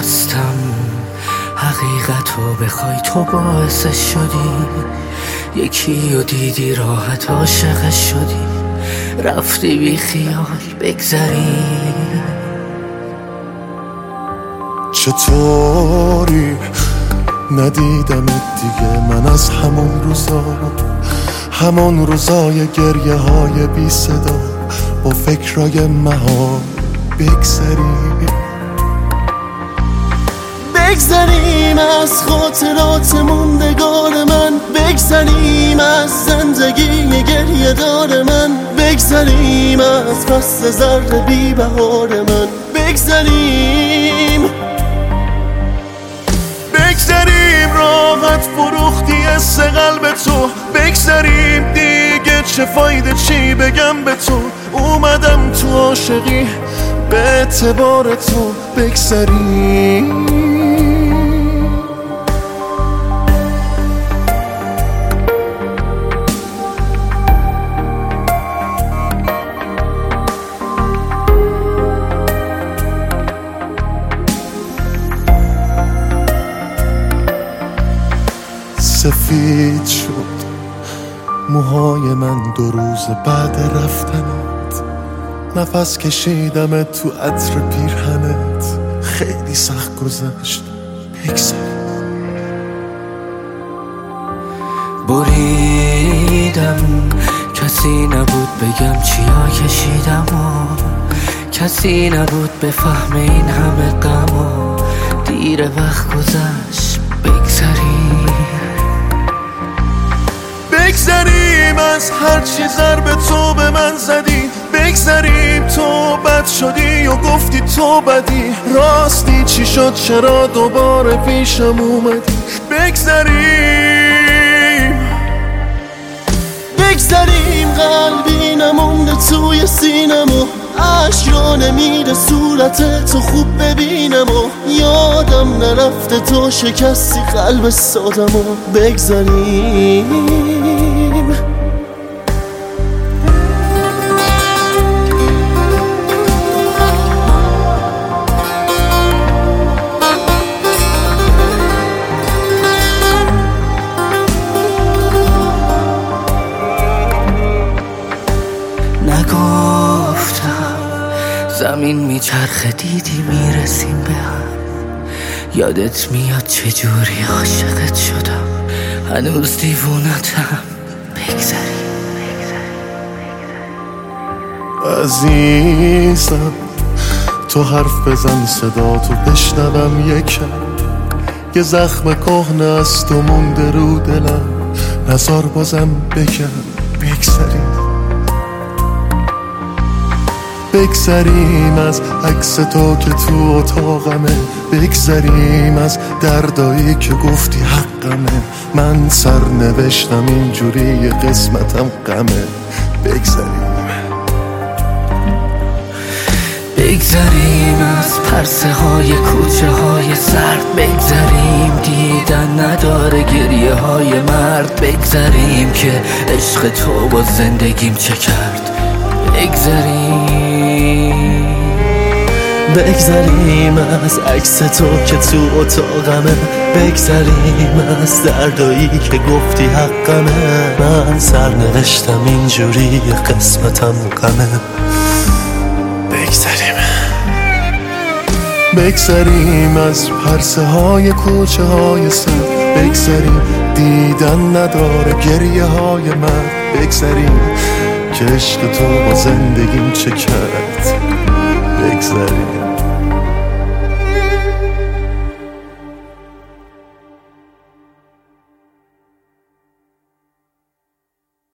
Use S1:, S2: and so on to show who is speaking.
S1: هستم حقیقتو بخوای تو باعثش شدی، یکی رو دیدی راحت عاشقش شدی، رفتی بی خیال بگذری.
S2: چطوری ندیدمت دیگه من از همون روزای گریه های بی صدا با فکرای مها بگذریم از خاطرات موندگار من، بگذریم از زندگی گریه دار من، بگذریم از فصل زرد بی بهار من، بگذریم راحت فروختی حس قلب تو، بگذریم دیگه چه فایده چی بگم به تو، اومدم تو عاشقی به اعتبار تو، بگذریم سفید شد موهای من 2 روز بعد رفتنت، نفس کشیدم تو عطر پیرهنت، خیلی سخت گذشت
S1: بریدم کسی نبود بگم چیا کشیدم و کسی نبود بفهم این همه غم و دیر وقت گذشت.
S2: بگذریم از هرچی ضرب تو به من زدی، بگذریم تو بد شدی و گفتی تو بدی، راستی چی شد چرا دوباره پیشم اومدی، بگذریم قلبی نمونده توی سینم و عشق را نمیره صورت تو خوب ببینم و یادم نرفته تو شکستی قلب سادم و بگذریم
S1: زمین میچرخه دیدی میرسیم به هم، یادت میاد چجوری عاشقت شدم، هنوز دیوونتم، بگذریم
S2: عزیزم تو حرف بزن صدا تو بشنوم یکم، یه زخم کهنه است و مونده رو دلم، نزار بازم بگم بگذریم از عکس تو که تو اتاقمه، بگذریم از دردایی که گفتی حقمه، من سرنوشتم اینجوری قسمتم غمه،
S1: بگذریم از پرسه های کوچه های سرد، بگذریم دیدن نداره گریه های مرد، بگذریم که عشق تو با زندگیم چه کرد،
S3: بگذریم از عکس تو که تو اتاقمه، بگذریم از دردایی که گفتی حقمه، من سرنوشتم اینجوری قسمتم غمه،
S2: بگذریم از پرسه های کوچه های سر، بگذریم دیدن نداره گریه های من، بگذریم که عشق تو با زندگیم چه کرد، بگذریم